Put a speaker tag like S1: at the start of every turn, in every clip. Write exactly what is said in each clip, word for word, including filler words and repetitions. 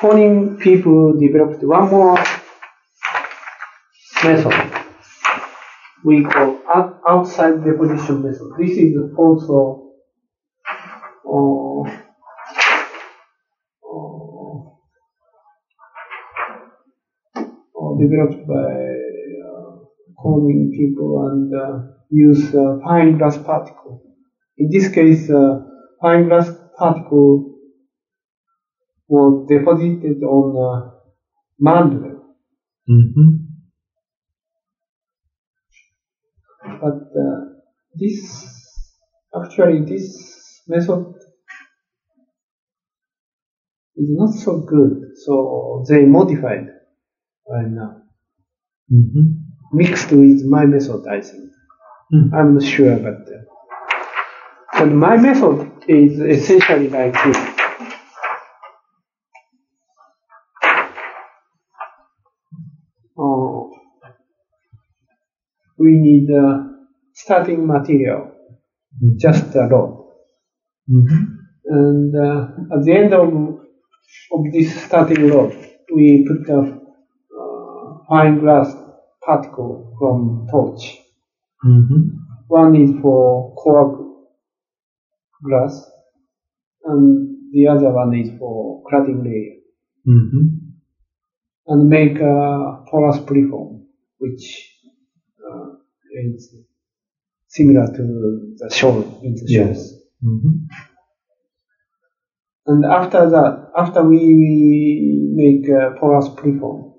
S1: Corning people developed one more method we call out, outside deposition method. This is also uh, uh, developed by uh, Corning people and uh, use uh, fine glass particle. In this case, uh, fine glass particle was deposited on uh, mandrel.
S2: Mm-hmm.
S1: But uh, this, actually this method is not so good, so they modified right now.
S2: Mm-hmm.
S1: Mixed with my method, I think.
S2: Mm-hmm.
S1: I'm not sure, but, uh, but my method is essentially like this. Uh, we need uh, starting material,
S2: Mm-hmm.
S1: just a rod.
S2: Mm-hmm.
S1: And uh, at the end of, of this starting rod, we put a uh, fine glass particle from torch.
S2: Mm-hmm.
S1: One is for core glass, and the other one is for cladding layer.
S2: Mm-hmm.
S1: And make a porous preform, which uh, is similar to the shown in the
S2: Yes.
S1: shows.
S2: Mm-hmm.
S1: And after that, after we make a porous preform,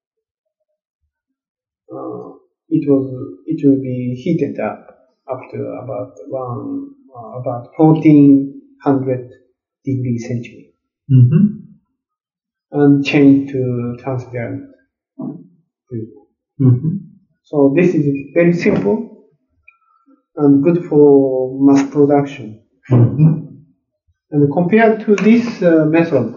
S1: uh, it was it will be heated up up to about one uh, about fourteen hundred degrees centigrade,
S2: Mm-hmm.
S1: and change to transparent preform.
S2: Mm-hmm.
S1: So this is very simple and good for mass production.
S2: Mm-hmm.
S1: And compared to this uh, method,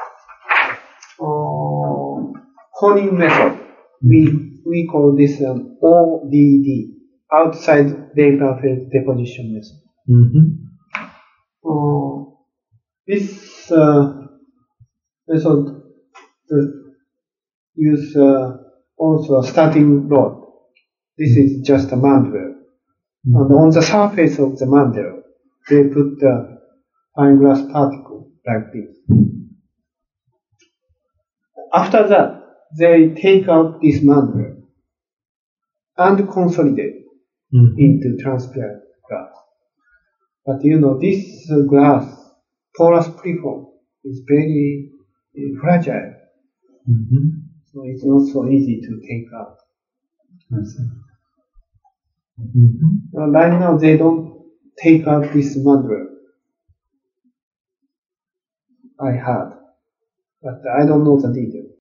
S1: uh, Corning method, we we call this an O D D, outside vapor phase deposition method.
S2: Mm-hmm.
S1: Uh, this uh, method uh, use uh, also a starting rod. This is just a mandrel.
S2: Mm-hmm.
S1: And on the surface of the mandrel, they put the fine glass particle like this. After that, they take out this mandrel and consolidate
S2: Mm-hmm.
S1: into transparent glass. But you know, this uh, glass, porous preform, is very uh, fragile,
S2: Mm-hmm.
S1: so it's not so easy to take out.
S2: I see. Mm-hmm.
S1: Uh, right now, they don't take out this mandrel. I heard, but I don't know the detail.